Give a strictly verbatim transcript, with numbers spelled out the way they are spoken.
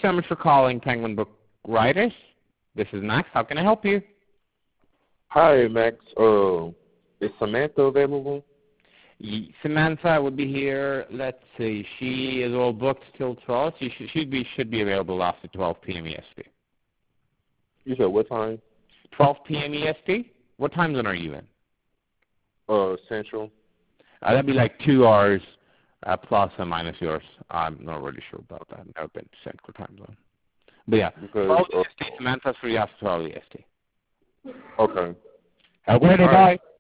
so much for calling Penguin Book Writers. This is Max. How can I help you? Hi, Max. Uh, is Samantha available? Samantha would be here. Let's see. She is all booked till twelve. She should, should be should be available after twelve p.m. E S T. You said what time? twelve p.m. E S T? What time zone are you in? Uh, Central. Uh, that'd be like two hours uh, plus or minus yours. I'm not really sure about that. I've never been to Central time zone. But yeah, Because, twelve uh, E S T. Samantha's free after twelve E S T. Okay. Have a great day. All Bye. right.